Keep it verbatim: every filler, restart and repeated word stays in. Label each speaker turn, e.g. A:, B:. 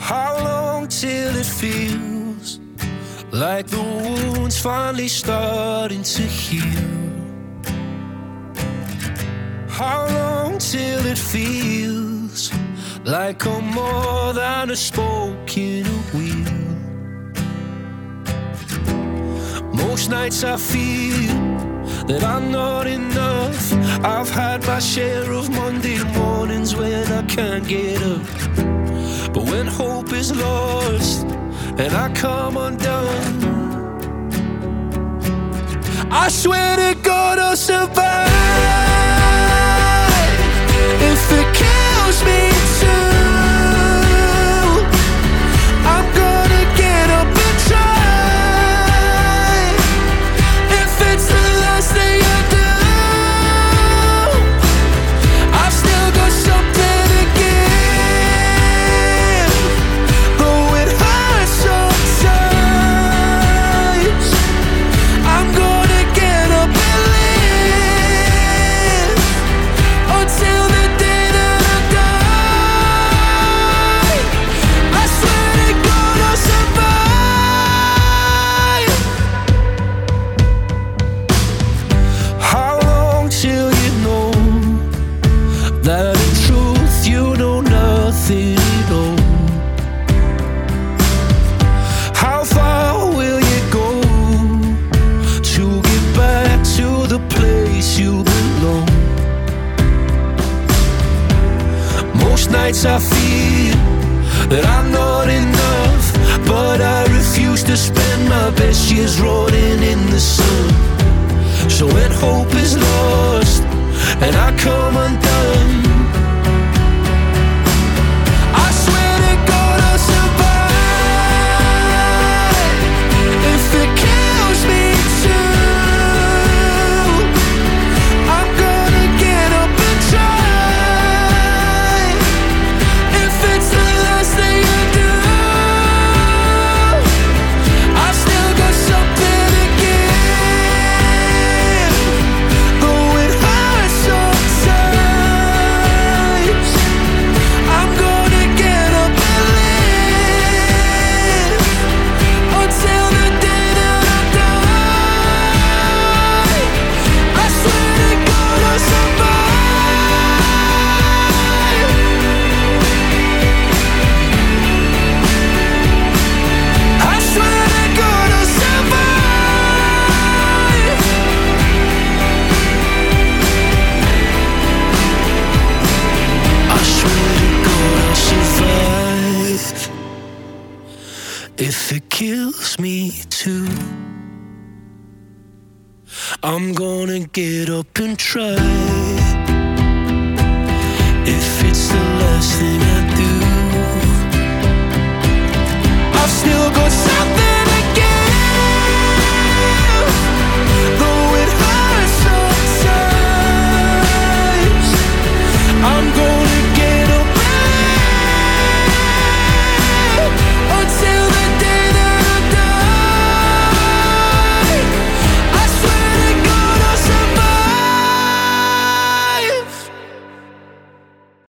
A: How long till it feels like the wound's finally starting to heal? How long till it feels like I'm more than a spoke in a wheel? Most nights I feel that I'm not enough. I've had my share of Monday mornings when I can't get up. But when hope is lost and I come undone, I swear to God I'll survive. If it kills me too, I'm gonna get up and try. If it's the last thing I do, I've still got something to give. Though it hurts sometimes, I'm gonna get up and live until the day that I die. I swear to God I'll survive. How long till you know that in truth you know nothing at all? How far will you go to get back to the place you belong? Most nights I feel that I'm not enough, but I refuse to spend my best years rotting in the sun. So when hope is lost and I come undone, I swear to God I'll survive. If it kills me too, I'm gonna get up and try. If it's the last thing I do, I've still got something to give. Though it hurts sometimes, I'm gonna get up and live until the day that I die. I swear to God I'll survive. I swear to God I'll survive. I swear to God I'll survive. If it kills me too, I'm gonna get up and try. If it's the last thing I do, I've still got something